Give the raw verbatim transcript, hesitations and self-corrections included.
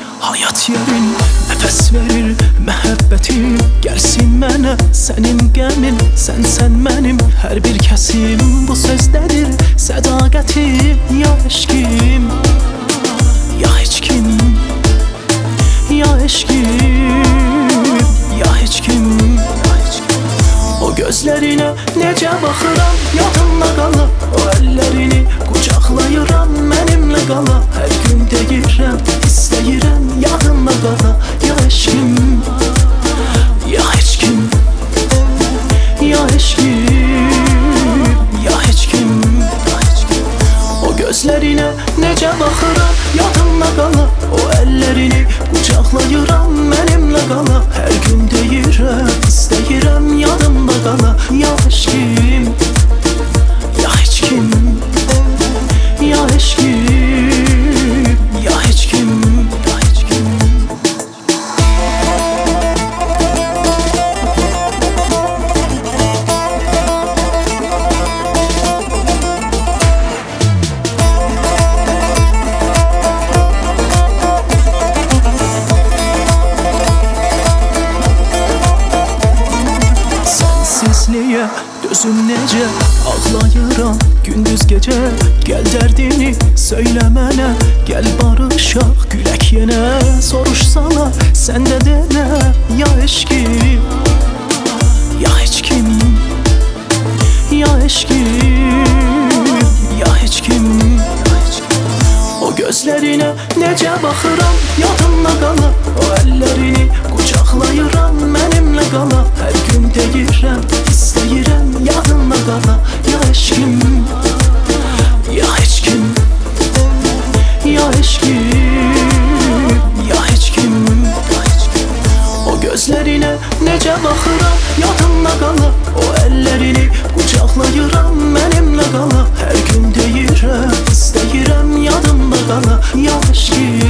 hayat yerin, nəfəs verir məhəbbətim. Gəlsin mənə sənin qəmin, sən sən mənim hər bir kəsim. Bu sözdədir sədaqətim, ya eşkim, ya heç kim, ya eşkim, ya heç kim. O gözlərinə necə baxıram, yadımda qala. O əllərini qucaqlayıram, mənimlə qala. Hər gün deyirəm, istəyirəm, yadımda qala. Ya eşkim, ya heç kim, ya eşkim, ya heç kim. O gözlərinə necə baxıram, yadımda qala. O əllərini qucaqlayıram, mənimlə qala. Hər gün deyirəm, istəyirəm, yadımda qala. Ya eşkim, ya heç kim, ya eşkim, ya heç kim, ya heç kim. Sensizliyə dözüm necə ağlayıram gündüz gecə. Gəl dərdini söylə mənə, gəl barışaq gülək yenə. Soruşsalar sən də denə, ya eşkim, ya heç kim, ya eşkim, ya heç kim. O gözlərinə necə baxıram, yadımda qala. O əllərini qucaqlayıram, mənimlə qala. Hər gün deyirəm, istəyirəm, yadımda qala. Ya eşkim, ya heç kim, ya eşkim, ya heç kim. O gözlərinə necə baxıram, yadımda qala. O əllərini qucaqlayıram, mənimlə qala. Hər gün deyirəm, istəyirəm, yadımda qala. Ya eşkim,